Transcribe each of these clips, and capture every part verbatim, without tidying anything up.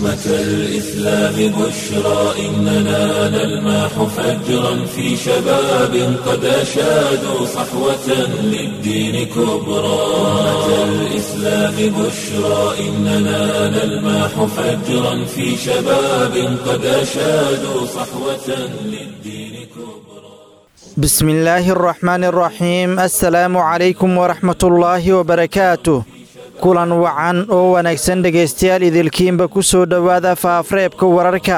أمة الإسلام بشرى إننا نلمح فجرا في شباب قد أشادوا صحوة للدين كبرى أمة الإسلام بشرى إننا نلمح فجرا في شباب قد أشادوا صحوة للدين كبرى. بسم الله الرحمن الرحيم. السلام عليكم ورحمة الله وبركاته. kulan wacan oo wanaagsan dhegaystayaal idilkiinba ku soo dhowaada faafareebka wararka.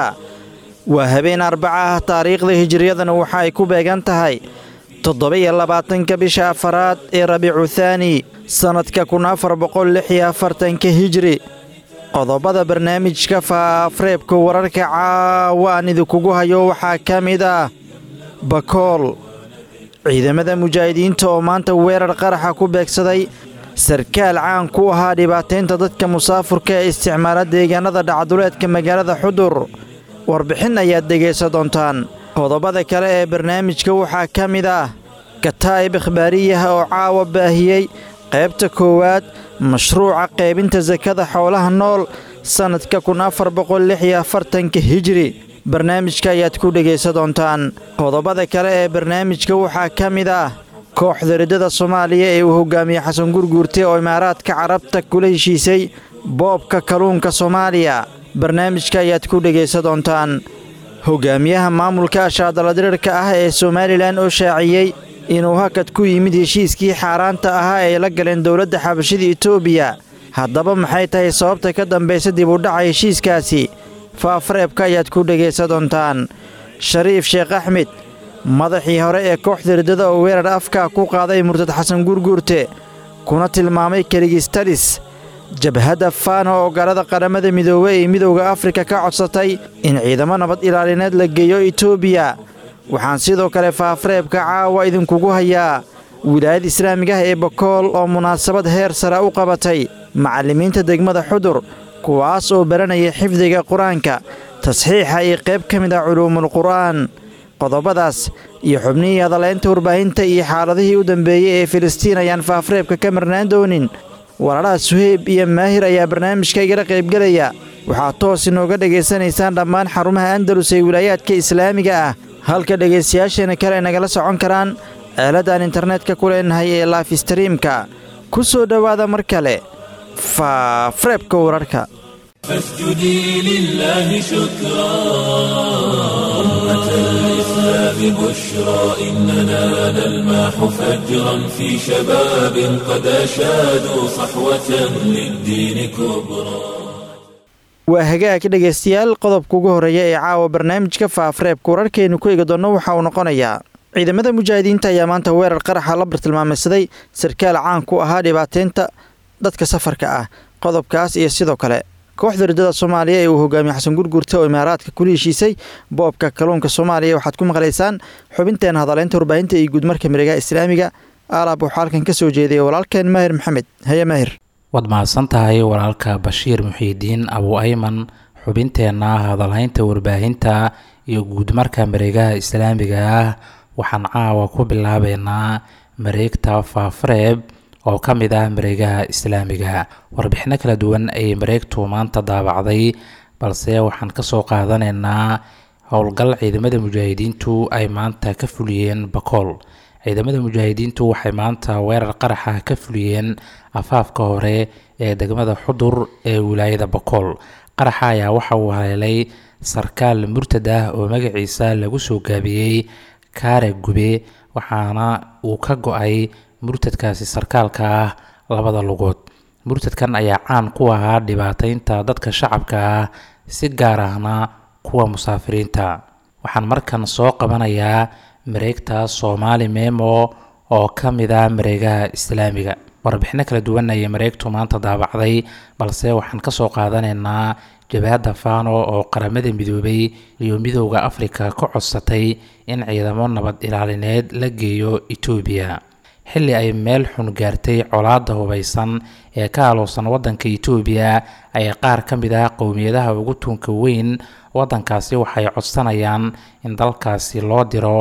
waa habeen arbaca ah, taariikhda hijriyadana waxa ay ku beegan tahay toddoba iyo labaatanka bisha afaraad ee rabiicu thaani sannadka kun afar boqol lix iyo afartanka hijri. qodobada barnaamijka faafareebka wararka caawa aan idinkugu hayo waxaa ka mid ah bakool, ciidamada mujaahidiinta oo maanta weerar qaraxa ku beegsaday sarkaal caan ku ahaa dhibaataynta dadka musaafurka ee isticmaala deegaanada dhacduleedka magaalada xudur. warbixin ayaad dhegaysan doontaan. qodobada kale ee barnaamijka waxaa ka mid ah kataa'ib ikhbaariyaha oo caawa baahiyey qaybta koowaad mashruuca qaybinta sakada xoolaha nool sannadka kun afar boqol lix iyo afartanka hijri. barnaamijka ayaad ku dhegaysan doontaan. qodobada kale ee barnaamijka waxaa ka mid ah kooxda riddada Soomaaliya ee uu hogaamiye Xasan Gurguurte oo Imaaraadka Carabta kula heshiisay boobka kalluunka Soomaaliya. barnaamijka ayaad ku dhegaysan doontaan. hogaamiyaha maamulka ashadaladirka ah ee Somaliland oo shaaciyey inuu hakad ku yimid heshiiskii xaaraanta ahaa ee la galeen dowladda xabashida Itoobiya. haddaba maxay tahay sababta ka dambaysa dib u dhaca heshiiskaasi? faafareebka ayaad ku dhegaysan doontaan. Shariif Sheekh Axmed, madaxii hore ee kooxda riddada oo weerar afka ku qaaday murtad Xasan Gurguurte kuna tilmaamay keligistalis. jabhadda faano oo galada qaramada midoobay ee midowga Afrika ka codsatay in ciidamo nabad ilaalineed la geeyo Itoobiya. waxaan sidoo kale faafareebka caawa idinkugu hayaa wilaayada islaamiga ah ee Bakool oo munaasabad heer sare u qabatay macallimiinta degmada Xudur kuwaas oo baranaya xifdiga Quraanka, tasxiixa iyo qayb ka mid ah culuumul Qur'aan. qodobadaas iyo xubnihii hadaleynta warbaahinta iyo xaaladihii u dambeeyey ee Filistiin ayaan faafareebka ka marnaan doonin. walaalaha Suheyb iyo Maahir ayaa barnaamijka igala qaybgelaya. waxaad toos inooga dhegaysanaysaan dhammaan xarumaha Andalus ee wilaayaadka islaamiga ah, halka dhegaystayaasheena kale nagala socon karaan aaladaan internetka ku leenahay ee live streamka. ku soo dhowaada mar kale faafareebka wararka. فاسجدي لله شكرا أمة الإسلام بشرى إننا نلمح فجرا في شباب قد أشادوا صحوة للدين كبرى. waa hagaag dhegaystayaal, qodobka ugu horeeya ee caawa barnaamijka faafareebka wararkeenu ku eegi doonno waxa uu noqonayaa ciidamada mujaahidiinta ayaa maanta weerar qaraxa la bartilmaameysaday sarkaal caan ku ahaa dhibaataynta dadka safarka ah. qodobkaas iyo sidoo kale kooxda riddada Soomaaliya ee uu hogaamiye Xasan Gurguurte oo Imaaraadka kula heshiisay boobka kalluunka Soomaaliya. waxaad ku maqlaysaan xubinteena hadaleynta warbaahinta iyo guudmarka miregaha islaamiga. alaab waxaa halkan ka soo jeediyay walaalkeen Maahir Maxamed. haye Maahir. waad mahadsan tahay walaalka Bashiir Muxiidiin Abu Ayman. xubinteena hadaleynta warbaahinta iyo guudmarka miregaha islaamiga ah waxaan caawa ku bilaabeynaa mareegta faafareeb oo ka mid ah mareegaha islaamiga. warbixino kala duwan ay mareegtu maanta daabacday, balse waxaan ka soo qaadanaynaa howlgal ciidamada mujaahidiintu ay maanta ka fuliyeen Bakool. ciidamada mujaahidiintu waxay maanta weerar qaraxa ka fuliyeen afaafka hore ee degmada Xudur ee wilaayada Bakool. qaraxa ayaa waxa uu haleelay sarkaal murtad ah oo magaciisa lagu soo gaabiyey Kaare Gube, waxaana uu ka go'ay murtadkaasi sarkaalka ah labada lugood. murtadkan ayaa caan ku ahaa dhibaataynta dadka shacabka ah, si gaar ahna kuwa musaafiriinta. waxaan markan soo qabanayaa mareegta Soomaali Memo oo ka mid ah mareegaha islaamiga. warbixino kala duwan ayay mareegtu maanta daabacday, balse waxaan ka soo qaadanaynaa jabhadda faano oo qaramada midoobay iyo midowga Afrika ka codsatay in ciidamo nabad ilaalineed la geeyo Itoobiya. xilli ay meel xun gaartay colaadda hubaysan ee ka aloosan waddanka Itoobiya ay qaar ka mid ah qowmiyadaha ugu tunka weyn waddankaasi waxay codsanayaan in dalkaasi loo diro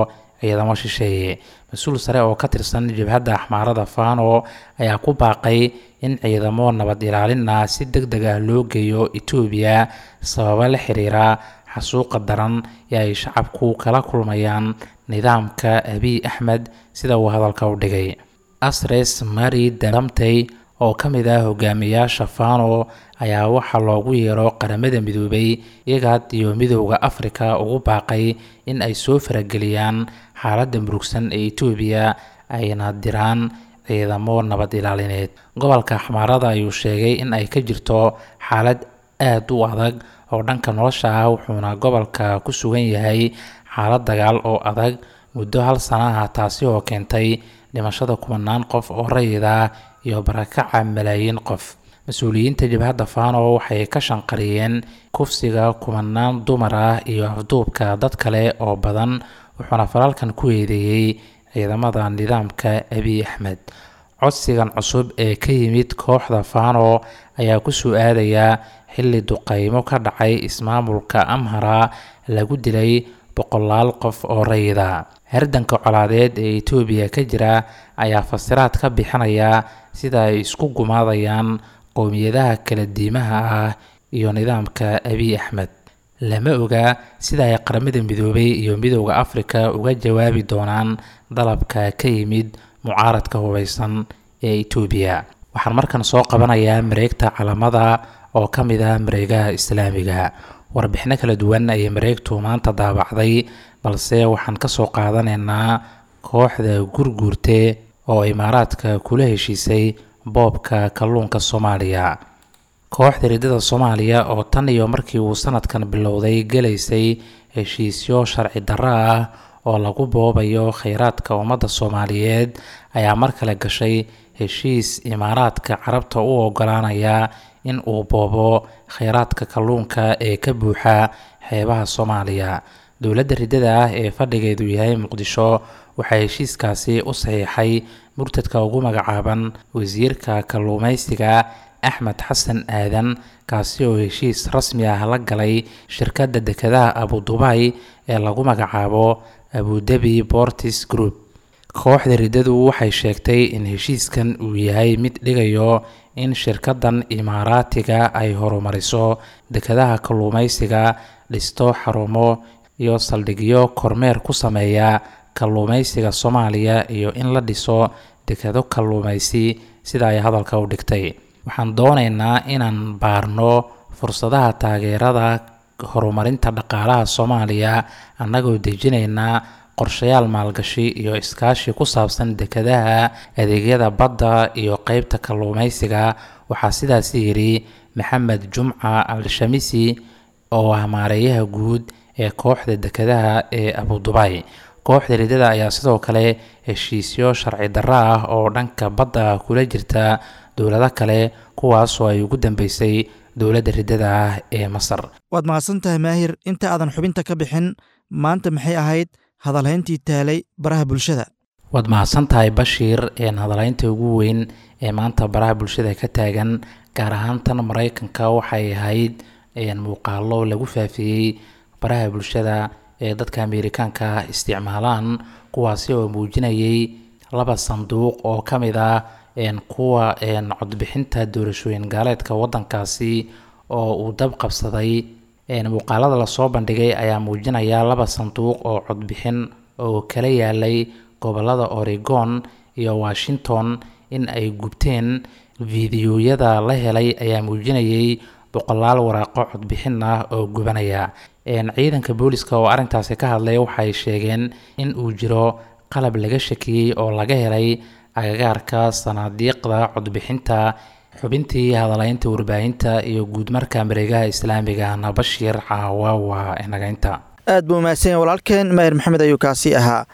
ciidamo shisheeye. mas-uul sare oo ka tirsan jabhadda axmaarada faano ayaa ku baaqay in ciidamo nabad ilaalin ah si deg deg ah loo geeyo Itoobiya sababo la xiriira xasuuqa daran ee ay shacabku kala kulmayaan nidaamka Abiy Ahmed sida uu hadalka u dhigay. Asres Mari Dalamtey oo ka mid ah hogaamiyaasha faano ayaa waxaa loogu yeero qaramada midoobay IGAD iyo midowda Afrika ugu baaqay in ay soo farageliyaan xaaladda murugsan ee Itoobiya ayna diraan ciidamo nabad ilaalineed. gobolka Axmaarada ayuu sheegay in ay ka jirto xaalad aad u adag oo dhanka nolosha ah, wuxuuna gobolka ku sugan yahay xaalad dagaal oo adag muddo hal sano ah, taasi oo keentay dhimashada kumanaan qof oo rayid ah iyo barakaca malaayiin qof. mas-uuliyiinta jabhadda faano waxay ka shanqariyeen kufsiga kumanaan dumar ah iyo afduubka dad kale oo badan, wuxuuna falalkan ku eedeeyey ciidamada nidaamka Abiy Ahmed. codsigan cusub ee ka yimid kooxda faano ayaa ku soo aadaya xilli duqeymo ka dhacay ismaamulka Amhara lagu dilay boqolaal qof oo rayid ah. herdanka colaadeed ee Itoobiya ka jira ayaa fasiraad ka bixinaya sida ay isku gumaadayaan qowmiyadaha kala diimaha ah iyo nidaamka Abiy Ahmed. lama oga sida ay qaramada midoobay iyo midowda Afrika uga jawaabi doonaan dalabka ka yimid mucaaradka hubeysan ee Itoobiya. waxaan markan soo qabanayaa mareegta calamada oo ka mid ah mareegaha islaamiga. warbixino kala duwan ayay mareegtu maanta daabacday, balse waxaan ka soo qaadanaynaa kooxda gurguurte oo imaaraadka kula heshiisay boobka kalluunka Soomaaliya. kooxda ridada Soomaaliya oo tan iyo markii uu sanadkan bilowday galaysay heshiisyo sharci darro ah oo lagu boobayo kheyraadka ummadda Soomaaliyeed ayaa mar kale gashay heshiis imaaraadka carabta u ogolaanaya in uu boobo kheyraadka kalluunka ee ka buuxa xeebaha Soomaaliya. dowladda ridada ah ee fadhigeedu yahay Muqdisho waxaa heshiiskaasi u saxiixay murtadka ugu magacaaban wasiirka kalluumaysiga Axmed Xasan Aadan, kaasi oo heshiis rasmi ah la galay shirkadda dekedaha Abu Dubai ee lagu magacaabo Abu Dhabi Ports Group. kooxda ridadu waxay sheegtay in heshiiskan uu yahay mid dhigayo in shirkaddan imaaraatiga ay horumariso dekedaha kalluumaysiga, dhisto xarumo iyo saldhigyo kormeer ku sameeya kalluumaysiga Soomaaliya, iyo in la dhiso dekedo kalluumaysi sida ay hadalka u dhigtay. waxaan doonaynaa inaan baarno fursadaha taageerada horumarinta dhaqaalaha Soomaaliya annagoo dejinaynaa qorshayaal maalgashi iyo iskaashi ku saabsan dekedaha, adeegyada badda iyo qaybta kalluumaysiga. waxaa sidaas yiri Maxamed Jumca Al-Shamisi oo ah maareeyaha guud ee kooxda dekedaha ee Abu Dubai. kooxda ridada ayaa sidoo kale heshiisyo sharci darro ah oo dhanka badda kula jirta dowlado kale, kuwaas oo ay ugu dambeysay dowladda ridada ah ee Masar. waad mahadsantahay Maahir. inta aadan xubinta ka bixin, maanta maxay ahayd hadalhayntii taalay baraha bulshada? waad mahadsantahay Bashiir. een hadalhaynta ugu weyn ee maanta baraha bulshada ka taagan, gaar ahaan tan Mareykanka, waxay ahayd een muuqaalo lagu faafiyey baraha bulshada ee dadka Ameerikaanka ah isticmaalaan, kuwaasi oo muujinayay laba sanduuq oo ka mid ah een kuwa een codbixinta doorashooyin gaaleedka waddankaasi oo uu dab qabsaday. een muuqaalada la soo bandhigay ayaa muujinaya laba sanduuq oo codbixin oo kala yaalay gobolada Oregon iyo Washington in ay gubteen. fiidiyowyada la helay ayaa muujinayay boqolaal waraaqo codbixin ah oo gubanaya. een ciidanka booliska oo arrintaasi ka hadlay waxay sheegeen in uu jiro qalab laga shakiyey oo laga helay agagaarka sanaadiiqda codbixinta. xubintii hadalaynta warbaahinta iyo guud marka mareegaha islaamiga na Bashiir caawa waa inagaynta. aad buu mahadsan walaalkeen Maahir Maxamed ayuu kaasi ahaa.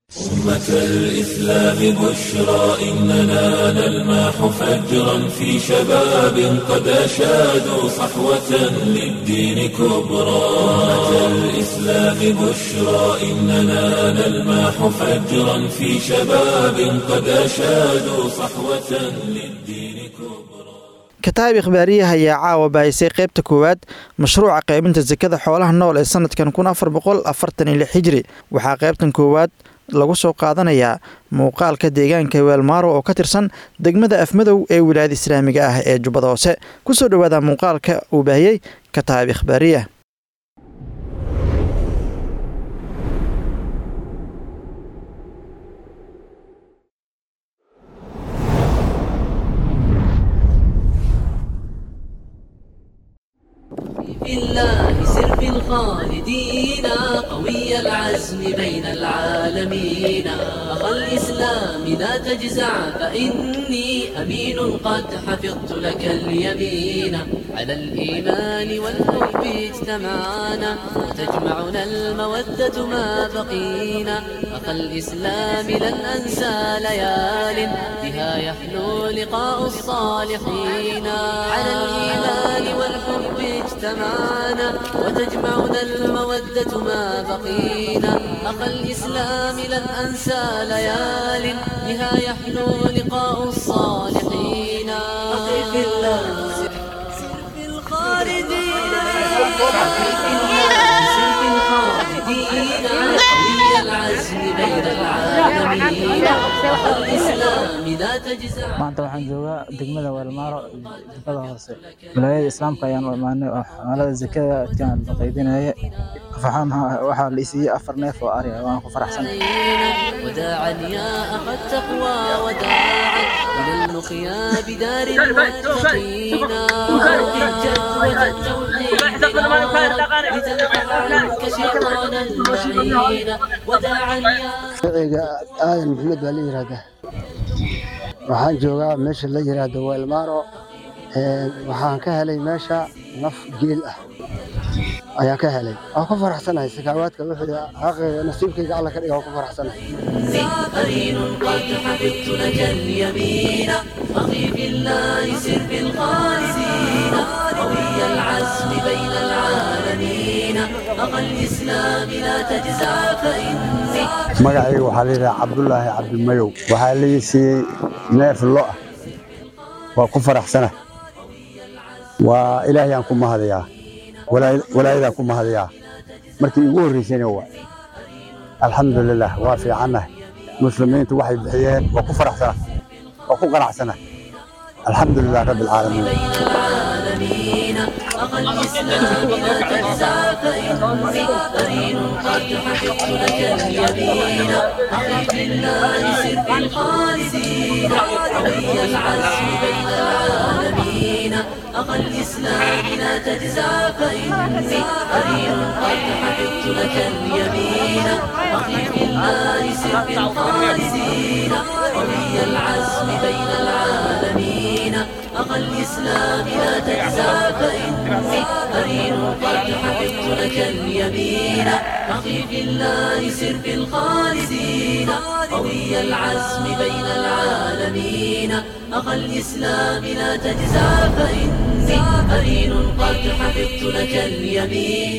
أمة الإسلام بشرى إننا نلمح فجرا في شباب قد أشادوا صحوة للدين كبرى. أمة الإسلام بشرى إننا نلمح فجرا في شباب قد أشادوا صحوة للدين كبرى. kataab ikhbaariyaha ayaa caawa baahisay qaybta koowaad mashruuca qaybinta sakada xoolaha nool ee sanadkan kun afar boqol afartan iyo lix hijri. waxaa qaybtan koowaad lagu soo qaadanayaa muuqaalka deegaanka weelmaaro oo ka tirsan degmada afmadow ee wilaayada islaamiga ah ee jubbada hoose kusoo dhowaada muuqaalka uu baahiyey kataab ikhbaariya. بالله سر في الخالدين قوي العزم بين العالمين أخا الإسلام لا تجزع فإني أمين قد حفظت لك اليمين على الإيمان والحب اجتمعنا وتجمعنا المودة ما بقينا أخا الإسلام لن أنسى ليال بها يحلو لقاء الصالحين على الإيمان والحب اجتمعنا وتجمعنا المودة ما بقينا أخا الإسلام لن أنسى ليال بها يحلو لقاء الصالحين أخي في الله سر في الخالدين قوي العزم بين العالمين أخا الإسلام لا تجزع. maanta waxaan joogaa degmada weelmaaro jubbada hoose wilaayada islaamka ayaan u imaanay oo xaalada zakada aan qaybinaya faxaan waxaa la isiiyay afar neef oo ari waan ku faraxsanahay. وداعا يا أخا التقوى وداعا إلى اللقيا بدار المتقين الجد والتوحيد لتلقى عنك شيطان اللعين وداعا يا آدم محمد بن يراده waxaan joogaa meesha la yiraahdo weelmaaro waxaan ka helay meesha naf geel ah ayaan ka helay waan ku faraxsanahay sakaawaadka wixii xaqeega nasiibkayga alla ka dhiga waan ku faraxsanahay. قرين قد حفظت لك اليمين أخي في الله سر في الخالدين قوي العزم بين العالمين أخا الإسلام لا تجزع فإني magacayga waxaa la yiraahdaa Cabdullaahi Cabdimayow waxaa la siiyay neef lo ah waa ku faraxsanahay waa ilaahay aan ku mahadiyaa walaayada ku mahadiyaa markii ugu horeysayna waa alxamdulillaah waa fiicanahay muslimiintu waxay bixiyeen waa ku faraxsanahay waa ku qanacsanahay alxamdulillaah rabbil caalamiin. أخا الإسلام لا تجزع فإني قرين قد حفظت لك اليمين أخي في الله سر في الخالدين قوي العزم بين العالمين أخا الإسلام لا تجزع فإني قرين قد حفظت لك اليمين أخي في الله سر في الخالدين قوي العزم بين العالمين أخا الإسلام لا تجزع فإني قرين قد حفظت لك اليمين أخي في الله سر في الخالدين قوي العزم بين العالمين أخا الإسلام لا تجزع فإني قرين قد حفظت لك اليمين.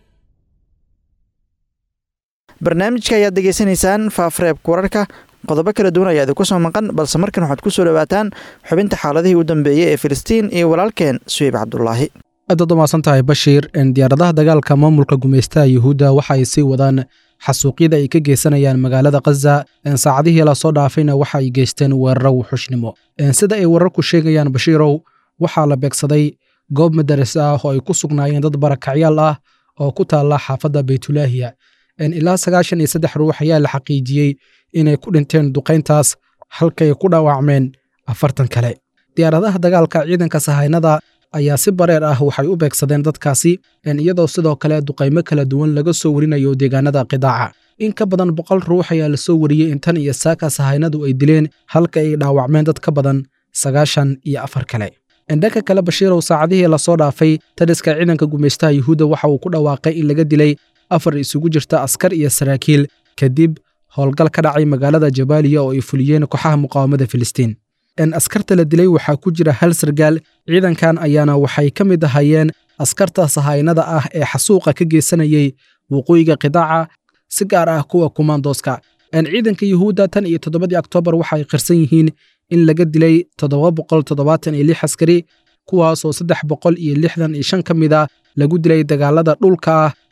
barnaamijka ayaad degeysanaysaan faafareebka wararka qodobo kala duwan ayaa idinku soo maqan balse markan waxaad ku soo dhawaataan xubinta xaaladihii u dambeeyey ee Filistiin iyo walaalkeen Suhayb Cabdullaahi. aad u mahadsan tahay Bashiir in diyaaradaha dagaalka maamulka gumeystaha Yuhuudda waxa ay sii wadaan xasuuqyada ay ka geysanayaan magaalada Gaza in saacadihii la soo dhaafayna waxa ay geysteen weeraro wuxuushnimo in sida ay wararku sheegayaan Bashiirow waxaa la beegsaday goob madarasa ah oo ay ku sugnaayeen dad barakacyaal ah oo ku taala xaafadda Baytulaahiya in ilaa sagaashan iyo saddex ruux ayaa la xaqiijiyey inay ku dhinteen duqayntaas halkay ku dhaawacmeen afartan kale. diyaaradaha dagaalka ciidanka sahaynada ayaa si bareer ah waxay u beegsadeen dadkaasi in iyadoo sidoo kale duqaymo kala duwan laga soo warinayo deegaanada qidaaca in ka badan boqol ruux ayaa la soo wariyey intan iyo saaka sahaynadu ay dileen halka ay dhaawacmeen dad ka badan sagaashan iyo afar kale. indhanka kale Bashiirow saacadihii la soo dhaafay taliska ciidanka gumeystaha Yuhuudda waxa uu ku dhawaaqay in laga dilay afar isugu jirta askar iyo saraakiil kadib howlgal ka dhacay magaalada Jabaaliya oo ay fuliyeen kooxaha muqaawamada Filistiin. in askarta la dilay waxaa ku jira hal sargaal ciidankan ayaana waxay ka mid ahaayeen askarta sahaynada ah ee xasuuqa ka geysanayay waqooyiga qidaaca si gaar ah kuwa kumaandooska. in ciidanka Yuhuudda tan iyo toddobadii Oktoobar waxay qirsan yihiin in laga dilay toddoba boqol toddobaatan iyo lix askari kuwaas oo saddex boqol iyo lixdan iyo shan ka mid ah lagu dilay dagaalada dhulka ah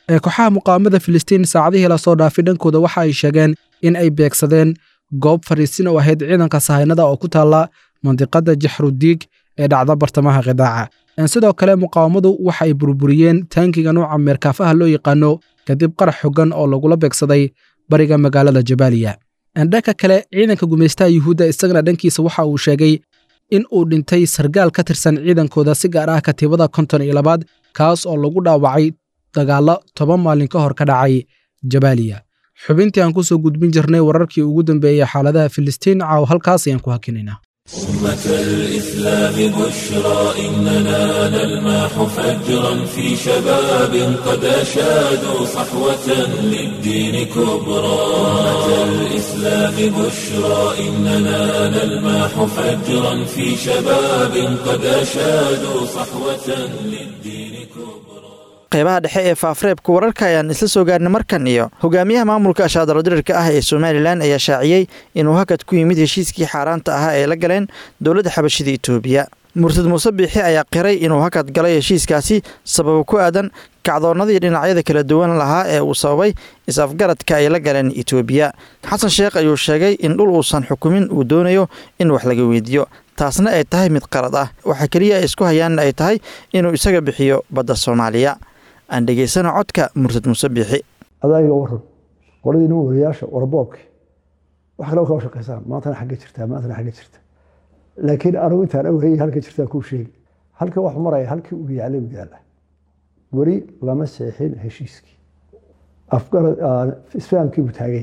ee kooxaha muqaawamada filistiin saacadihii lasoo dhaafay dhankooda waxa ay sheegeen in ay beegsadeen goob fariisin oo ahayd ciidanka sahaynada oo ku taalla mandiqadda jaxrudiig ee dhacda bartamaha qidaaca sidoo kale muqaawamadu waxa ay burburiyeen taankiga nooca meerkaafaha loo yaqaano kadib qarax xogan oo lagula beegsaday bariga magaalada jabaaliya dhanka kale ciidanka gumaystaha yuhuudda isagana dhankiisa waxa uu sheegay in uu dhintay sargaal ka tirsan ciidankooda si gaar ah katiibada konton iyo labaad kaas oo lagu dhaawacay dagaallo toban maalin ka hor ka dhacay jabaaliya xubintii aan ku soo gudbin jirnay wararkii ugu dambeeyey xaaladaha filistiin caaw halkaas ayaan ku hakinaynaa أمة الإسلام بشرى إننا نلمح فجرا في شباب قد أشادوا صحوة للدين كبرى أمة الإسلام بشرى إننا نلمح فجرا في شباب قد أشادوا صحوة للدين كبرى qaybaha dhexe ee faafreebka wararka ayaan isla soo gaarnay markan iyo hogaamiyaha maamulka ashaadalodirirka ah ee somalilan ayaa shaaciyey inuu hakad ku yimid heshiiskii xaaraanta ahaa ee la galeen dowladda xabashida itoobiya murtad muuse biixi ayaa qiray inuu hakad galay heshiiskaasi sababo ku aadan kacdoonnadii dhinacyada kala duwan lahaa ee uu sababay is-afgaradka ay la galeen itoobiya xasan sheekh ayuu sheegay in dhul uusan xukumin uu doonayo in wax laga weydiiyo taasna ay tahay mid qalad ah waxa keliya ay isku hayaanna ay tahay inuu isaga bixiyo badda soomaaliya aan dhegaysano codka murtad muuse biixi adayga waran qoladii nin wariyaasha warboobki wax kale ka shaqeysaan maantana xagga jirtaa maantana xagga jirta laakiin anigu intaan awgeeyay halka jirtaa kuu sheegi halka wax maraya halkii uu yaalay uu yaala weli lama seexin heshiiskii afgarad isfahamkii uu taagay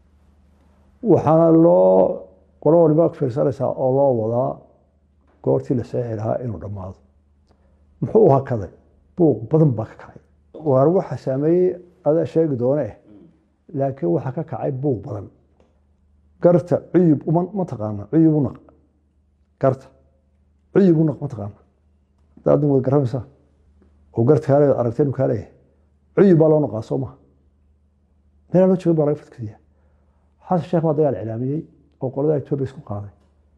waxaana loo qolo waliba fiirsanaysaa oo loo wadaa goortii la seexi lahaa inuu dhammaado muxuu u hakaday buuq badan baa ka kacay waar waxa saameeyey adaa sheegi doone laakiin waxaa ka kacay buuq badan garta cuyub ma taqaana cuyub u naq garta cuyub u naq ma taqaana daadin way garamaysaa oo garta kaale aragteen kaale cuyub baa loo naqaa soo maha meelaa loo jooga baa laga fadkadiya xasan sheekh baa dagaal cilaamiyey oo qolada Itoobiya isku qaaday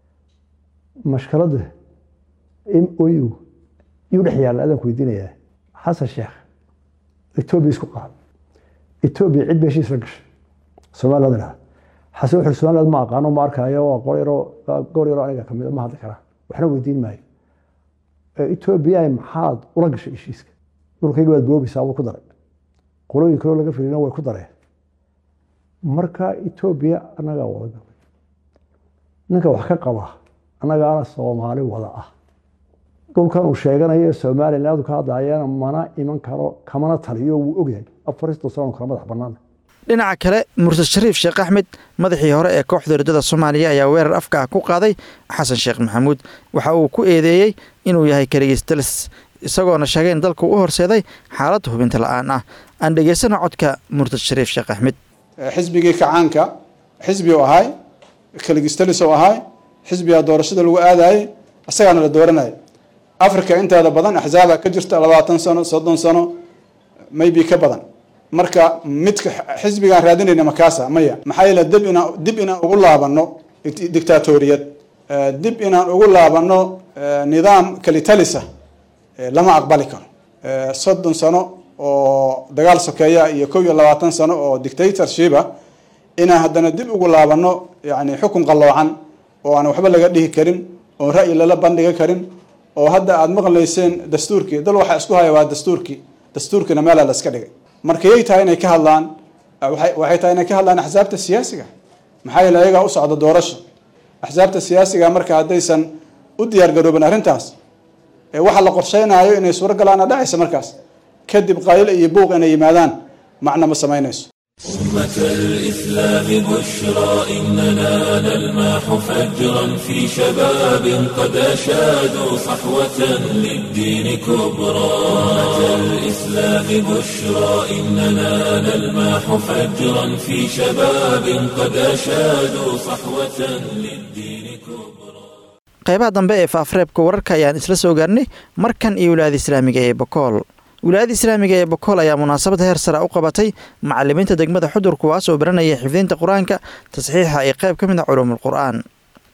mashkaladda M O U yuu dhex yaalla adaan ku weydiinayaa xasan sheekh Itoobiya isku qaaday Itoobiya cid beeshiis la gashay Soomaaliland lahaa xasan wuxuu Soomaaliland ma aqaano ma arkayo waa qol yaro goor yaro aniga kamid ma hadli karaa waxna weydiin maayo Itoobiya maxaad ula gashay heshiiska dhulkayga waad boobisaa wuu ku daray qolooyin kale laga filina way ku dareen marka Itoobiya anaga wada ninka wax ka qaba anagaana Soomaali wada ah dhulkan uu sheeganayo Soomaaliland ka hadlayana mana iman karo kamana taliyo uu ogyahay afaristo sano kala madax banaan dhinaca kale murtad shariif sheekh axmed madaxii hore ee kooxda ridada Soomaaliya ayaa weerar afka ku qaaday xasan sheekh maxamuud waxa uu ku eedeeyay inuu yahay kaligistalis isagoona sheegay in dalku u horseeday xaalad hubinta la'aan ah aan dhageysano codka murtad shariif sheekh axmed xisbigii kacaanka xisbi oo ahay kaligistalis oo ahay xisbiga doorashada lagu aadayay asagana la dooranayay afrika inteeda badan axzaaba ka jirta labaatan sano soddon sano maybe ka badan marka midka xisbigan raadinayna makaasa maya maxay la dib ina dib ina ugu laabano dictatoriyad dib ina ugu laabano nidaam kalitalisa lama aqbali karo soddon sano oo dagaal sokeeya iyo kow iyo labaatan sano oo dictatorship ina haddana dib ugu laabano yani xukun qaloocan oo aan waxba laga dhihi karin oo ra'yi lala bandhiga karin oo hadda aad maqlayseen dastuurkii dal waxa isku haya waa dastuurkii dastuurkina meel la iska dhigay markay tahay inay ka hadlaan waxay waxay tahay inay ka hadlaan axsaabta siyaasiga maxay la iyaga u socdo doorasho axsaabta siyaasiga marka hadaysan u diyaar garoobin arintaas ee waxa la qorsheynayo inay suura galaan dhacaysa markaas kadib qayl iyo buuq inay yimaadaan macna ma sameynayso أمة الإسلام بشرى إننا نلمح فجرا في شباب قد أشادوا صحوة للدين كبرى أمة الإسلام بشرى إننا نلمح فجرا في شباب قد أشادوا صحوة للدين كبرى qaybaha dambe ee faafreebka wararka ayaan isla soo gaarnay markan iyo wilaayada islaamiga ee Bokool wilaayada islaamiga ee Bokool ayaa munaasabad heer sare u qabatay macallimiinta degmada Xudur kuwaas oo baranaya xifdinta Quraanka tasxiixa ay qayb ka mid ah culuumul Quraan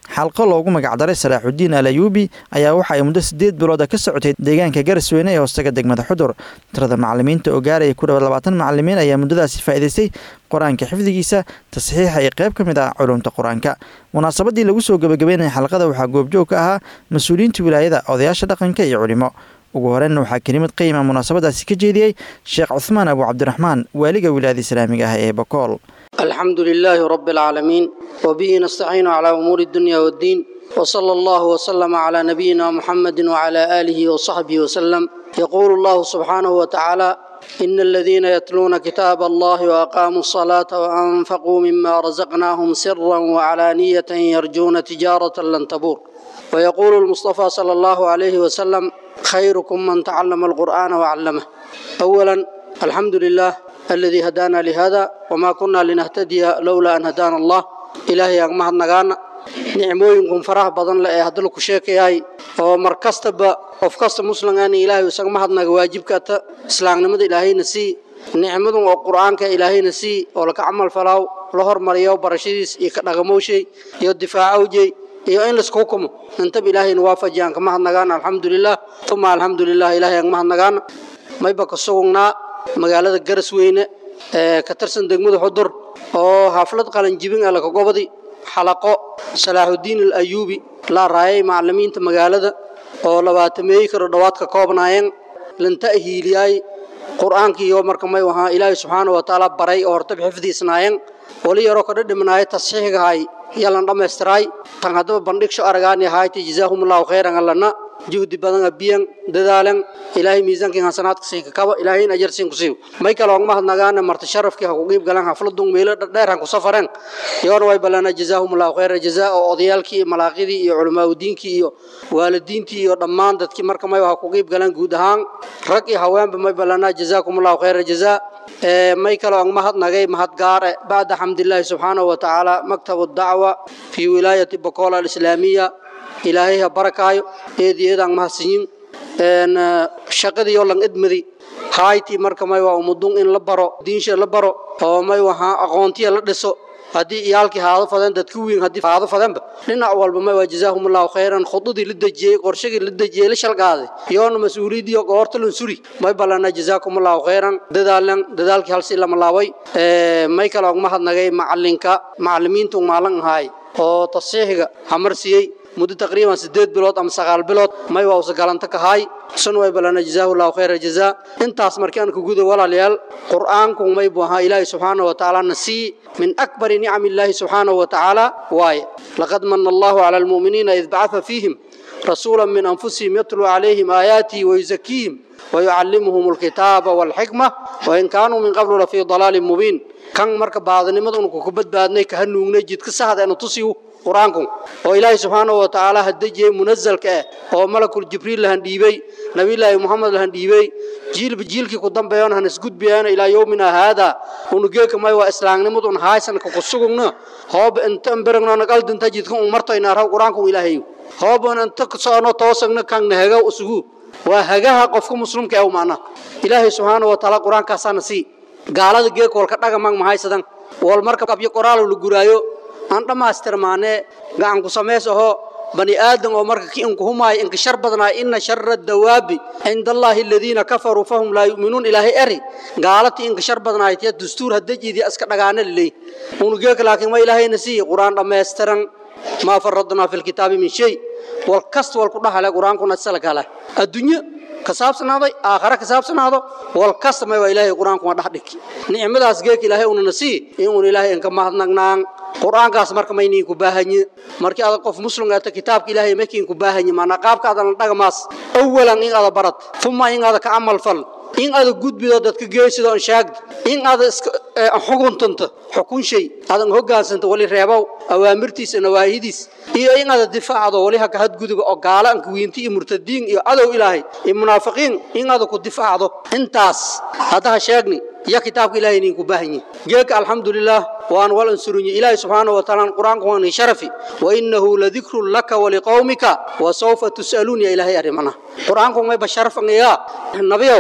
xalqo loogu magacdaray salaaxudiin al ayuubi ayaa waxa ay muddo sideed bilooda ka socotay deegaanka garasweyne ee hoostaga degmada xudur tirada macalimiinta oo gaaraya ku dhawaad labaatan macalimiin ayaa muddadaasi faa'iidaystay qur-aanka xifdigiisa tasxiixa ee qayb ka mid ah culumta qur-aanka munaasabadii lagu soo gabagabeynayay xalqada waxaa goobjoog ka ahaa mas-uuliyiinta wilaayada odayaasha dhaqanka iyo culimo ugu horreynna waxaa kelimad qiima munaasabadaasi ka jeediyey sheekh cuthmaan abu cabdiraxmaan waaliga wilaayada islaamiga ah ee bokool الحمد لله رب العالمين وبه نستعين على أمور الدنيا والدين وصلى الله وسلم على نبينا محمد وعلى آله وصحبه وسلم يقول الله سبحانه وتعالى إن الذين يتلون كتاب الله وأقاموا الصلاة وأنفقوا مما رزقناهم سرا وعلانية يرجون تجارة لن تبور ويقول المصطفى صلى الله عليه وسلم خيركم من تعلم القرآن وعلمه أولا الحمد لله الذي هدانا لهذا وما كنا لنهتدي لولا أن هدانا الله إلهي أغمه النغانا نعموينكم فرح بدن لأي هدلك شيكي ومركزت بأفكست مسلمين إلهي وسغمه النغ واجبك إسلام نمد إلهي نسي نعمد القرآن كإلهي نسي ولك عمل فلاو لهر مريو برشيديس يكنغموشي يدفاعوجي iyo in lasku hukumo inta ilaahay waafajiyaan kama hadnagaan alxamdulillah tuma alxamdulillah ilaahay ma hadnagaan mayba ka sugnaa magaalada Garasweyne ee ka tirsan degmada Xudur oo xaflad qalan jibin ah laga gobadi xalaqo Salaahudiin al-Ayubi la raayay macallimiinta magaalada oo labaatan meey karo dhawaad ka koobnaayeen lanta hiiliyay quraanka iyo marka may waxa ilaahay subhanahu wa ta'ala baray oo horta xifdiisnaayeen wali yaro ka dhimanaay tasxiigahay yalan dhameystiray tan hadaba bandhig soo argaan yahay jazaahumullahu khayran allana juhdi badan abiyan dadaalan ilaahay miisaanka hasanaadka siin ka kaba ilaahay ajar siin ku siiyo may kala oo ma hadnagaan marti sharafkii ku qeyb galan xafladun meelo dheer aan ku safareen yoon way balana jazaahumullahu khayran jazaa oo odayaalkii malaaqidii iyo culimada diinki iyo waalidiintii iyo dhammaan dadkii marka may wax ku qeyb galan guud ahaan rag iyo haweenba may balana jazaakumullahu khayran jazaa may kala oo ma hadnagay mahad gaar ah baada xamdillah subhanahu wa ta'ala maktab ad-da'wa fi wilayati Bokool al-Islaamiyya ilaahay barakaayo eedeedan mahadsiin een shaqadii oo lan idmadi hayti marka may waa umudun in la baro diinsha la baro oo may waxa aqoontiya la dhiso hadii iyalkii haado fadan dadku weyn hadii haado fadanba dhinac walba may waa jazaahumullahu khayran khududii la dajiyay qorshigii la dajiyay la shalgaaday yoon mas'uuliyadii goorta lan suri may balana jazaakumullahu khayran dadaalan dadaalkii halsi lama laaway ee may kala ma hadnagay macallinka macallimiintu maalan ahay oo tasiixiga hamarsiyay muddo taqriiban sideed bilood ama sagaal bilood may waa usa galanta ka hay sun way balana jazaahullahu khayran jazaa intaas markaan ku gudo walaalayaal quraanku may buu ahaa ilaahay subhanahu wa ta'ala nasi min akbar ni'amillahi subhanahu wa ta'ala waay laqad manna Allahu 'ala al-mu'minina idh ba'atha fihim rasulan min anfusihim yatlu 'alayhim ayatihi wa yuzakkihim wa yu'allimuhum al-kitaba wal hikma wa in kanu min qablu la fi dalalin mubin kan marka baadnimadu ku badbaadnay ka hanuugnay jidka saxda ah tusiyo quraanku oo ilaahay subhanahu wa ta'ala hadajay munazzalka oo malakul jibriil lahan dhiibay nabiyilaahi muhammad lahan dhiibay jiilba jiilkii ku dambeeyana han isgudbiyana ilaa yoomina hada unugeeka may waa islaamnimadu haysan ka kusugna hoob intan baragna nagal dinta jidka u martayna raw quraanku ilaahay hoob inta ka soo toosagna kan nahaga usugu waa hagaha qofka muslimka ee maana ilaahay subhanahu wa ta'ala quraanka sanasi gaalada geek walka dhagaman ma haysadan wal marka qabyo qoraal lu guraayo aan dhamaastirmaane gacan ku sameeso bani aadam oo marka ki inku humaay in ka shar badnaa inna sharra dawabi inda allahi alladheena kafaru fahum la yu'minun ilahi ari gaalati in ka shar badnaa ay dastuur hadajidi aska dhagaana leey unu geek laakiin ma ilaahay nasi quraan dhameystiran ma faradna fil kitabi min shay wal kast wal ku dhaxala quraanku nasal kala adduunyo kasaabsanaaday aakhira kasaabsanaado wal kast ma ilaahay quraanku ma dhaxdhiki nicmadaas geek ilaahay unu nasi in uu ilaahay in ka mahadnagnaan quraankaas marka ma inii ku baahanyi markii aad qof muslim ah kitaabka ilaahay ma kiin ku baahanyi ma qaabka aad dhagamaas awalan in aad barat thumma in aad ka amal fal in aad gudbido dadka geesido aan shaagd in aad xukuntunta xukun shay aad hogaansanta wali reebo awaamirtiisa nawaahidiis iyo in aad difaacdo wali ha ka had gudugo oo gaalan ku wiinti iyo murtadiin iyo adow ilaahay iyo munaafiqiin in aad ku difaacdo intaas hada sheegni يا كتاب إلهي نيكو باهني جاك الحمد لله وأن والأنصرني إلهي سبحانه وتعالى القرآن وأن شرفي وإنه لذكر لك ولقومك وسوف تسألون يا إلهي أرمنا القرآن كم يبشرف يا النبي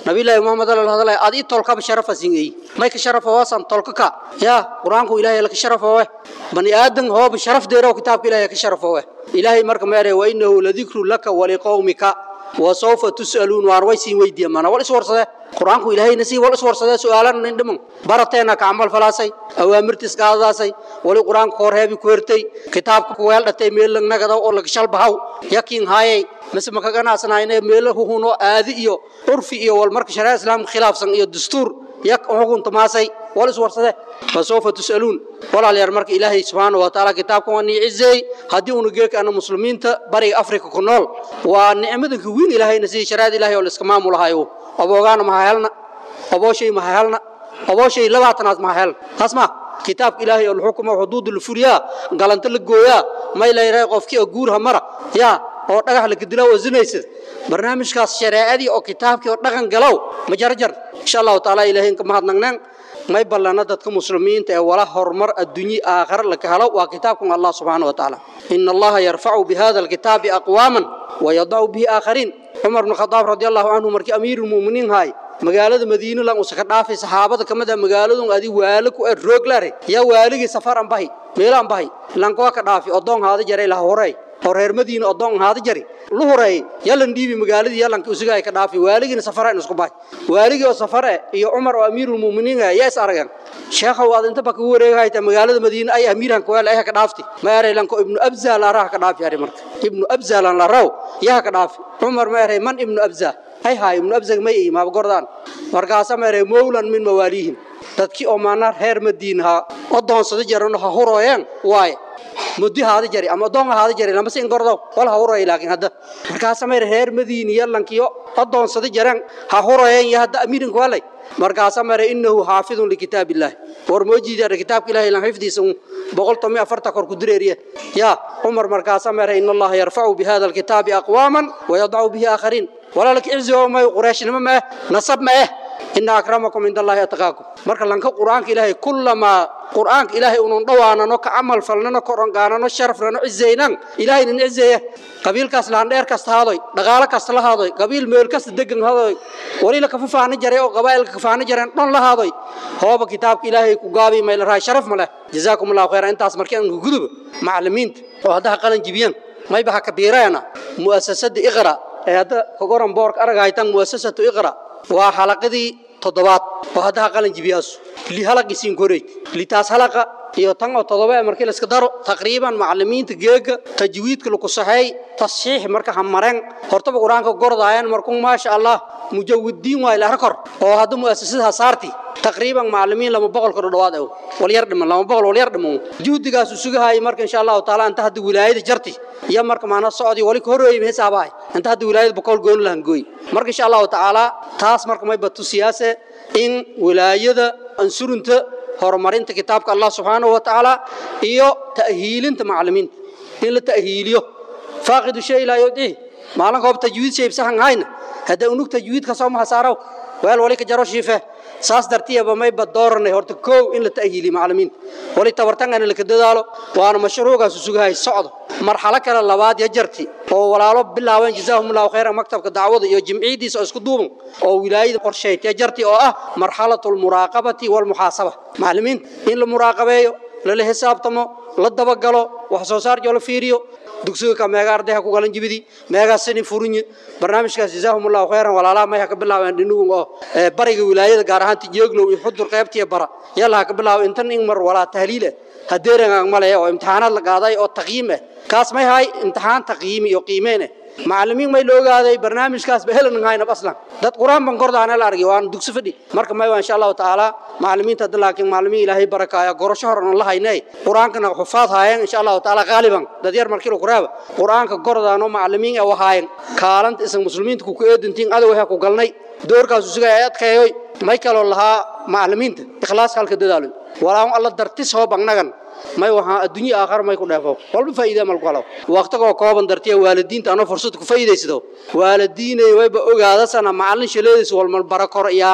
nabi ilaahi muhammad sallallahu alayhi wasallam adi tolka sharafa singay may ka sharafa wasan tolka ka ya quraanku ilaahi la ka sharafa wa bani aadan hoob sharaf deero kitaabka ilaahi ka sharafa wa ilaahi marka meeray wa innahu ladhikru laka wa liqaumika wa sawfa tusalun wa arwaysi weydiya mana wal iswarsada quraanku ilaahi nasi wal iswarsada su'aalan indhum barateena ka amal falaasay awaamirtis qaadaasay wali quraanku horeebi ku hertay kitaabka ku weel dhatay meel nagada oo laga shalbahaw yakin haayay مثل ما كان أصنعنا ميله هو آذي إيو عرفي إيو والمرك شرع الإسلام خلاف سن إيو الدستور يك حكم تماسي ولا سوار صده فسوف تسألون ولا على المرك إلهي سبحانه وتعالى كتابكم أني عزي هدي ونجيك أنا مسلمين تبري أفريقيا كنول ونعمدك وين إلهي نسي شرع إلهي والإسكمام والهايو أبو غانا مهالنا أبو شيء مهالنا أبو شيء لبعتنا مهال تسمع كتاب إلهي والحكم وحدود الفريا قال أنت للجويا ما إلهي رايق في أجورها مرة يا oo dhagax la gidilo wazinaysid barnaamijkaas shariicadii oo kitaabkii oo dhaqan galow ma jarjar insha Allah taala ilaahay ka mahadnagnaan may balana dadka muslimiinta ee wala hormar adduunyo aakhir la ka helo waa kitaabkan Allah subhanahu wa ta'ala inna Allah yarfa'u bi hadha al-kitabi aqwaman wa yad'u bihi akharin Umar ibn Khattab radiyallahu anhu markii amiirul muuminiin hay magaalada Madiina lan usaka dhaafay saxaabada kamida magaaladu adi waala ku roglare ya waaligi safaran bahay meelan bahay lan ko ka dhaafay odoon haada jaray la horay horeer Madiina odoon haada jari lu horay yalan diibi magaalada yalan ku sugaa ka dhaafay waaligina safaraan isku baay waaligi oo safare iyo Umar oo amiirul muuminiin ayaa is aragan sheekha waad inta baka wareegayta magaalada Madiina ay amiiran ku ay ka dhaaftay maaray lan ko ibnu Abza la raah ka dhaafay ari marka ibnu Abza lan la raw yaa ka dhaafay Umar maaray man ibnu Abza hay hay ibnu Abza may ma gordaan markaas maaray mawlan min mawalihim dadkii oo maanar heer Madiina odoonsada jarano ha horooyeen waay muddi haada jari ama doon haada jari lama siin gordo wal ha horay laakiin hadda markaas sameer heer Madiina yalankiyo adoonsada jaran ha horayeen ya hadda amiirin walay markaas sameer innahu haafidun li kitaabillah war moojida kitaabka ilaahay lan xifdiisa boqol iyo afartan kor ku direeriye ya Umar markaas sameer inna Allah yarfa'u bi hadha alkitabi aqwaman wa yad'u bihi akharin wala lak izzu ma quraish ma nasab ma inna akramakum indallahi atqakum marka lanka quraanka ilaahay kullama quraanka ilaahay uu dhawaanano ka amal falnano koran gaanano sharafnano izeynan ilaahay in izeeye qabiilkaas laan dheer kasta haaday dhaqaale kasta la haaday qabiil meel kasta degan haaday waliila ka faafaan jaray oo qabaa'ilka ka faafaan jareen dhan la haaday hooba kitaabka ilaahay ku gaabi meel raay sharaf male jazaakumullahu khayran intaas markaan gudub macallimiinta oo hada qalan jibiyaan may baha kabiirana muassasada iqra ee hada ka goran boork aragaytan muassasatu iqra waa xalaqadii toddobaad oo hada qalan jibiyaas li halaqisiin koray li taas halaqa iyo tan oo toddoba markii la iska daro taqriiban macallimiinta geega tajwiidka lagu saxay tasxiix marka hamareen hortaba quraanka gordaayeen markuu ma sha Allah mujawwidiin waa ila rakor oo hada muassasada saarti taqriiban macallimiin lama boqol kor dhawaad oo wal yar dhiman lama boqol wal yar dhiman juhdigaas uu sugahay marka insha Allah taala anta hada wilaayada jarti ya marka maana Saudi wali horeeyay heesaabay anta hada wilaayada boqol goon lahan gooy marka insha Allah taala taas marka may batu siyaasad in wilaayada ansurunta horumarinta kitaabka Allah subhanahu wa ta'ala iyo ta'hiilinta macallimiinta in la ta'hiiliyo faaqidu shay la yudi maalan goob tajwiid shay sahan hayna hada unug tajwiid ka soo ma saaraw wal wali ka jaro shiife saas dartiiba may badoornay horta koow in la ta'hiili macallimiinta wali tabartan aan la ka dadaalo waana mashruucaas sugahay socdo marxalo kale labaad ya jarti oo walaalo bilaaween jazaahumullahu khayran maktabka dacwada iyo jimciidiisa isku duuban oo wilaayada qorsheeyay ya jarti oo ah marxalatul muraaqabati wal muhaasaba macallimiin in la muraaqabeeyo la xisaabtamo la dabagalo wax soo saar jolo fiiriyo dugsiga ka meega arday ku galan jibidi meega sini furuñi barnaamijkaas jazaahumullahu khayran walaalaha ma ka bilaaween dhinugu oo bariga wilaayada gaar ahaan tijooglow iyo xudur qaybtiya bara yalla ka bilaaw intan in mar wala tahliil hadeeran malay oo imtixaanaad la qaaday oo taqyiim ah kaas may hay imtixaan taqyiim iyo qiimeyn macallimiin may loo gaaday barnaamijkaas ba helan hayna aslan dad quraan ban gordaana la argay waan dugsi fadhi marka may waa insha Allah taala macallimiinta laakiin macallimiin ilaahay barakaaya gorasho horan la haynay quraankana xufaad haayeen insha Allah taala qaaliban dad yar markii la quraaba quraanka gordaano macallimiin ay wahaayeen kaalanta isan muslimiinta ku eedantiin adow waxa ku galnay doorkaas uu sugay ayadkaayay may kala lahaa macallimiinta ikhlaas halka dadaalo walaa Allah dartis hoo bagnagan may waxa adduunyo aakhir may ku dhaafo walba faa'iido mal qalo waqtiga kooban dartiya waalidiinta ana fursad ku faa'iideysto waalidiinay wayba ogaada sana macallin shaleedis wal mal barakor iyaalka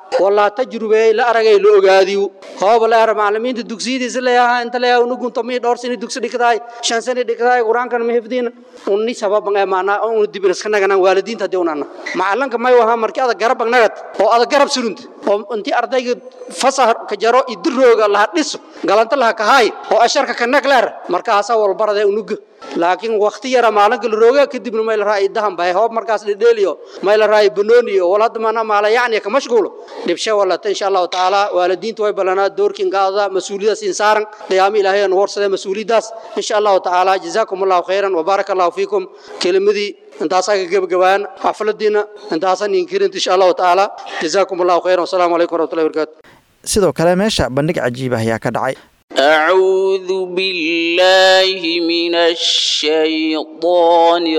والله تجربة لا أرجع له أجاديو هو ولا أرى معلمين الدكسيد إزاي أنت لا ونقول تمي دور سنة دكسي دكتاي شان سنة دكتاي قرآن كان مهفدين وني سبب معنا وندي برسكنا كنا والدين تديوننا معلم كما يوها مركي هذا جرب نجت أو هذا جرب سرند أنت أرضي فصار كجرو يدرو الله نسو قال أنت لها كهاي أو أشارك كنكلر مركز والبرد ونق لكن وقت يرى معلم كل روجا كدي من ما يلرأي دهم باي هو مركز لديليو ما يلرأي بنوني ولا دمنا ما لا يعني كمشغول نبشة ولا إن شاء الله تعالى والدين توي بلنا دور كين قاضي مسؤولية إنسان قيام إلهي نور سده مسؤولية داس إن شاء الله تعالى جزاكم الله خيرا وبارك الله فيكم كلمة دي أنت أصلا جب جوان حفل الدين أنت أصلا ينكر إن شاء الله تعالى جزاكم الله خيرا والسلام عليكم ورحمة الله وبركاته sidoo kale meesha bandhig cajiib ah ayaa ka dhacay أعوذ بالله من الشيطان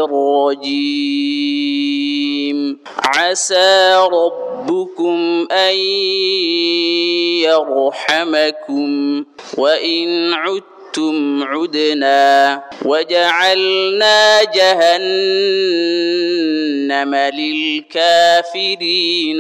الرجيم عسى ربكم أن يرحمكم وإن عدتم عدنا وجعلنا جهنم للكافرين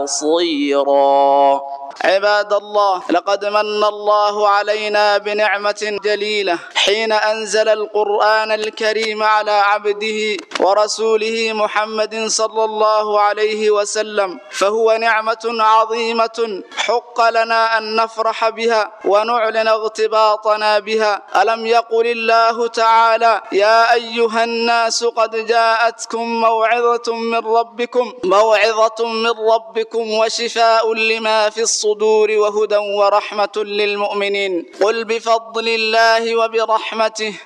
حصيرا عباد الله لقد من الله علينا بنعمة جليلة حين أنزل القرآن الكريم على عبده ورسوله محمد صلى الله عليه وسلم فهو نعمة عظيمة حق لنا أن نفرح بها ونعلن اغتباطنا بها ألم يقل الله تعالى يا أيها الناس قد جاءتكم موعظة من ربكم موعظة من ربكم وشفاء لما في الصدور وهدى ورحمة للمؤمنين قل بفضل الله وبرحمته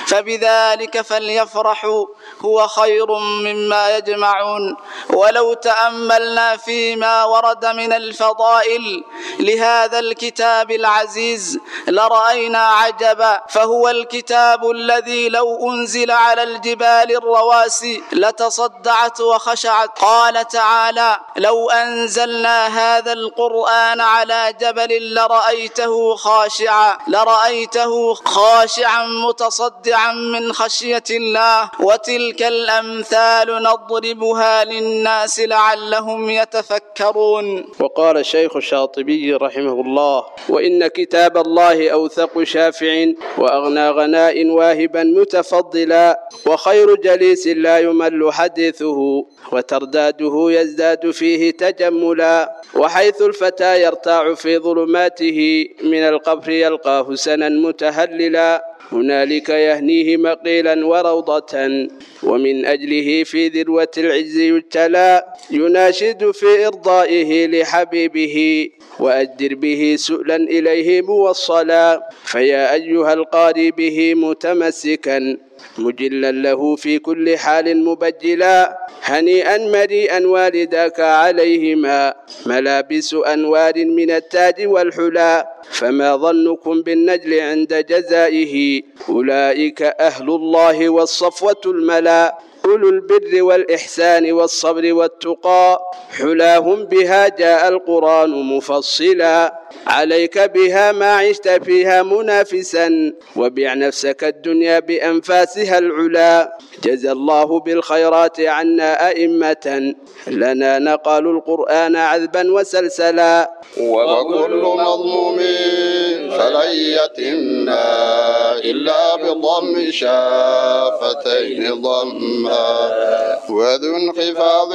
فبذلك فليفرحوا هو خير مما يجمعون ولو تأملنا فيما ورد من الفضائل لهذا الكتاب العزيز لرأينا عجبا فهو الكتاب الذي لو أنزل على الجبال الرواسي لتصدعت وخشعت قال تعالى لو أنزلنا هذا القرآن على جبل لرأيته خاشعا لرأيته خاشعا متصدعا من خشية الله وتلك الأمثال نضربها للناس لعلهم يتفكرون. وقال الشيخ الشاطبي رحمه الله وإن كتاب الله أوثق شافع وأغنى غناء واهبا متفضلا وخير جليس لا يمل حديثه وترداده يزداد فيه تجملا وحيث الفتى يرتاع في ظلماته من القبر يلقاه سنا متهللا هنالك يهنيه مقيلا وروضة ومن أجله في ذروة العز يجتلى يناشد في إرضائه لحبيبه وأجدر به سؤلا إليه موصلا فيا أيها القاري به متمسكا مجلا له في كل حال مبجلا هنيئا مريئا والداك عليهما ملابس أنوار من التاج والحلا فما ظنكم بالنجل عند جزائه أولئك أهل الله والصفوة الملا أولو البر والإحسان والصبر والتقى حلاهم بها جاء القرآن مفصلا عليك بها ما عشت فيها منافسا وبيع نفسك الدنيا بأنفاسها العلا جزى الله بالخيرات عنا أئمة لنا نقالوا القرآن عذبا وسلسلا وكل مظلوم فلن يتمنا إلا بضم شافتين ضما وذو انخفاض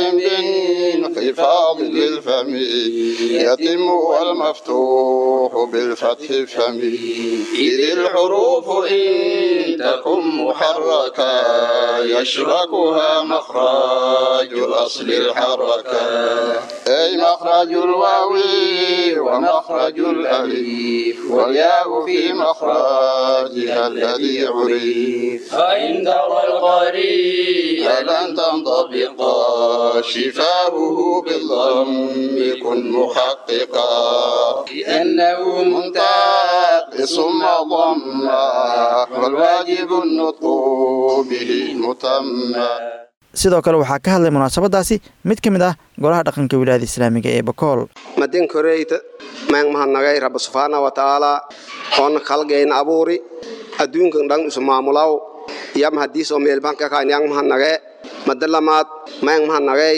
بانخفاض للفم يتم والمفتوح بالفتح فم إذ الحروف إن تكن محركة يشركها مخرج أصل الحركة أي مخرج الواو ومخرج الألف والياء في مخرجها الذي عرف فإن ترى القريء فلن تنطبق شفاؤه بالضم كن محققا لأنه منتقص ما ضم والواجب النطق به متم. sidoo kale waxaa ka hadlay munaasabadaasi mid ka mid ah golaha dhaqanka wilaayada islaamiga ee Bakool madin koreeyta maan mahanagay rabbi subhanahu wa ta'ala on khalgeen abuuri adduunkan dhan isu maamulaw yam hadiis oo meel banka ka nyang mahanagay madalamaad maan mahanagay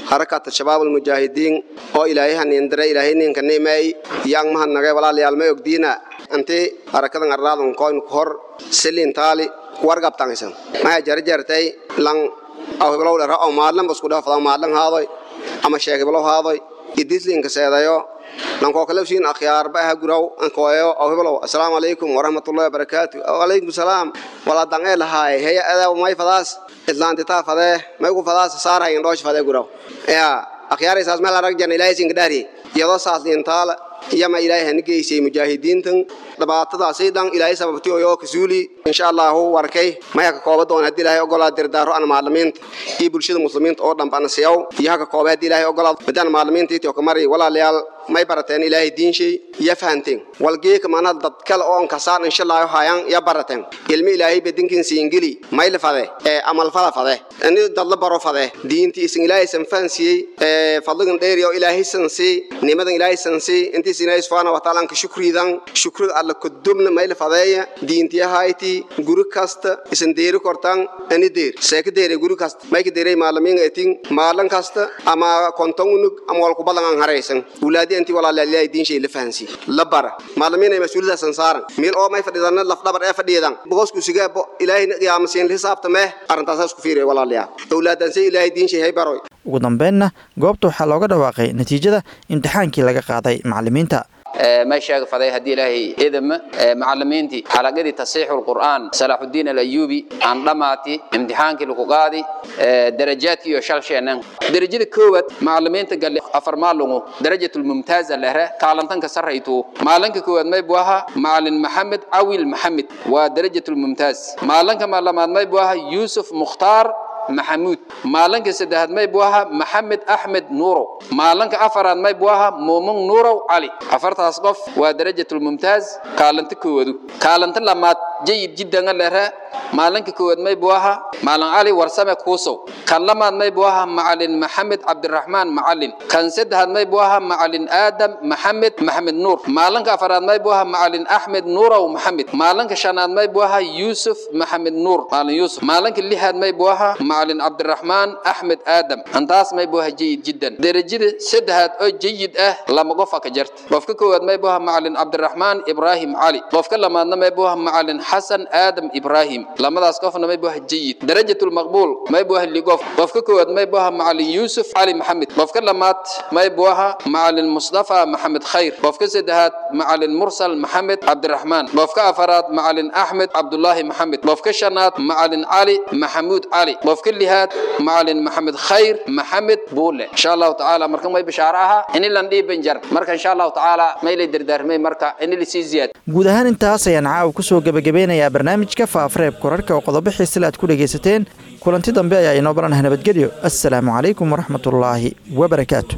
حركة الشباب المجاهدين أو إلهي هنندرى إلهي نكنيمي yang mahan nagai wala lial mayok dina ante harakatan arradon koin khor selin tali wargap tangisan ma jar jar tay lang aw balaw la raw maalan basku da fadam maalan haaday ama sheegay balaw haaday idisliin ka seedayo lan ko kala siin akhyar ba ha guraw an koyo aw balaw assalamu alaykum wa rahmatullahi wa barakatuh wa alaykum assalam wala dangay lahay hay ada may fadas islaan ta fade may ku fadas saara in rosh fade guraw ya akhyar isaas meel arag jan ilaahay sin gadari yado saas intaala يما إلهي هنجيسي مجاهدين تن لبعض تاسيدان إلهي سببتيو يو كسولي إن شاء الله هو وركي ما يك قوة دون هدي إلهي أقول هدي دارو أنا معلمين يبلشوا المسلمين أردن بانسياو يهك قوة هدي إلهي أقول بدن معلمين تيتيو كماري ولا ليال ما يبرتين إلهي دين شيء يفهمتين والجيك معنا تذكر أون كسان إن شاء الله هايان يبرتين علم إلهي بدين كنسي إنجلي ما يلفظه عمل فلا فظه أني دل برو فظه دين تي إسم إلهي سنفنسي فضلنا ديريو إلهي سنسي نمدن إلهي سنسي أنت سيناي سبحانه وتعالى كشكري دان شكر على قدومنا ما يلفظه دين تي هايتي غرو كاست إسم ديرو كورتان أني دير سك دير غرو كاست ما يكدير معلمين أتين معلم كاست أما كونتونك أما والقبلان هريسن ولادي أنت ولا لا دين شيء لفهنسي لبرة معلمين مسؤولية سنسار ميل أو ما يفدينا لفظ فديدان بقول كوسيجا إلهي نقيام سين الحساب تمه أرنتاسس كفير ولا لا أولاد أنسي إلهي دين شيء هاي بروي ugu dambeynna goobta waxaa looga dhawaaqay natiijada imtixaankii laga qaaday macallimiinta ما شاق فضي هدي له إذم معلمينتي على قدر تصحيح القرآن صلاح الدين الأيوبي عن رماتي امتحان كل قاضي درجات يشال شيئا درجة كوت معلمين قال أفرمالهم درجة الممتازة لها كعلن تنك سريتو معلنك كوت ما يبوها معلن محمد عويل محمد ودرجة الممتاز معلنك معلمان ما يبوها يوسف مختار محمود مالنك سدهد ما يبوها محمد أحمد نورو مالنك أفراد ما يبوها مومن نورو علي أفرت أصقف ودرجة الممتاز كالنت كودو كالنت لما جيد جدا لها مالنك كود ما يبوها مالن علي ورسمة كوسو كان لما ما يبوها معلن محمد عبد الرحمن معلن كان سدهد ما يبوها معلن آدم محمد محمد نور مالنك أفراد ما يبوها معلن أحمد نورو محمد مالنك شناد ما يبوها يوسف محمد نور مالن يوسف مالنك اللي هاد ما يبوها معلن عبد الرحمن أحمد آدم أنتاس ما يبوها جيد جدا درجة سدهد أو جيد أه لما قفك جرت وفك كود ما يبوها معلن عبد الرحمن إبراهيم علي وفك لما ما يبوها معلن حسن آدم إبراهيم لما داسقفنا ما يبوها جيد درجة المقبول ما يبوها اللي قف وفك كود ما يبوها معلن يوسف علي محمد وفك لما ما يبوها معلن مصطفى محمد خير وفك سدهد معلن مرسل محمد عبد الرحمن وفك أفراد معلن أحمد عبد الله محمد وفك شنات معلن علي محمود علي وفك اللي هاد معلن محمد خير محمد بوله إن شاء الله تعالى مركم ما بشعرها إن اللي ندي بنجر مرك إن شاء الله تعالى ما يلي دردار ما مركا إن اللي سيزياد guud ahaan intaas ayaan caaw ku soo gabagabeynayaa barnaamijka faafareeb korarka oo qodobo xiisil aad ku dhageysateen kulanti dambe ayaa inoo baran nabadgelyo assalaamu calaykum waraxmatullaahi wabarakaatu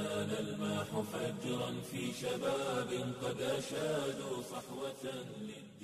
فجرا في شباب قد أشادوا صحوة